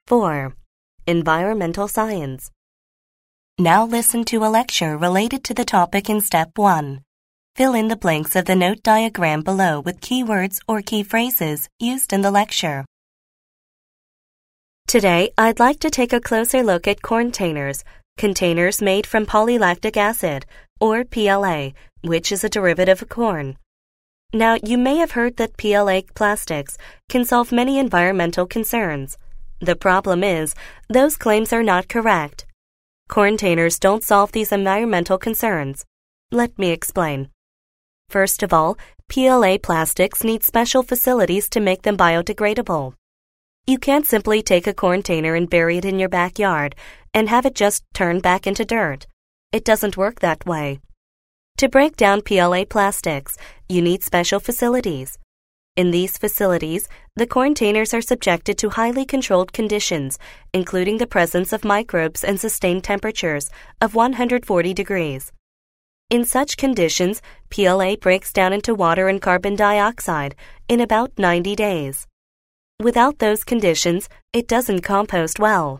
4. Environmental science. Now listen to a lecture related to the topic in Step 1. Fill in the blanks of the note diagram below with keywords or key phrases used in the lecture. Today, I'd like to take a closer look at corntainers, containers made from polylactic acid, or PLA, which is a derivative of corn. Now, you may have heard that PLA plastics can solve many environmental concerns. The problem is, those claims are not correct. Corntainers don't solve these environmental concerns. Let me explain. First of all, PLA plastics need special facilities to make them biodegradable. You can't simply take a corntainer and bury it in your backyard and have it just turn back into dirt. It doesn't work that way. To break down PLA plastics, you need special facilities. In these facilities, the corntainers are subjected to highly controlled conditions, including the presence of microbes and sustained temperatures of 140 degrees. In such conditions, PLA breaks down into water and carbon dioxide in about 90 days. Without those conditions, it doesn't compost well.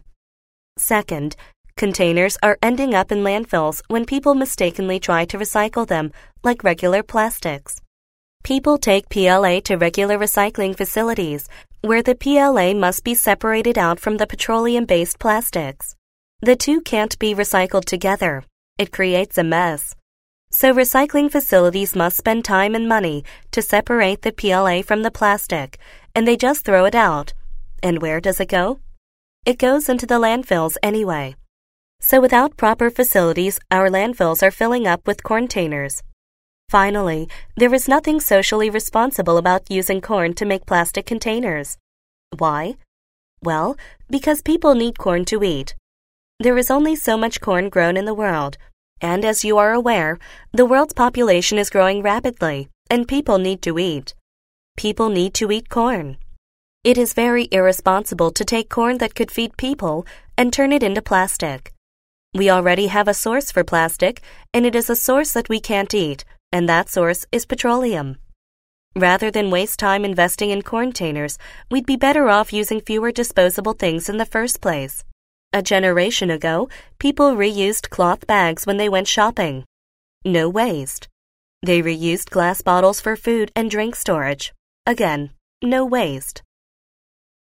Second, containers are ending up in landfills when people mistakenly try to recycle them like regular plastics. People take PLA to regular recycling facilities where the PLA must be separated out from the petroleum-based plastics. The two can't be recycled together. It creates a mess. So recycling facilities must spend time and money to separate the PLA from the plastic, and they just throw it out. And where does it go? It goes into the landfills anyway. So without proper facilities, our landfills are filling up with corntainers. Finally, there is nothing socially responsible about using corn to make plastic containers. Why? Well, because people need corn to eat. There is only so much corn grown in the world, and as you are aware, the world's population is growing rapidly, and people need to eat. People need to eat corn. It is very irresponsible to take corn that could feed people and turn it into plastic. We already have a source for plastic, and it is a source that we can't eat, and that source is petroleum. Rather than waste time investing in corntainers, we'd be better off using fewer disposable things in the first place. A generation ago, people reused cloth bags when they went shopping. No waste. They reused glass bottles for food and drink storage. Again, no waste.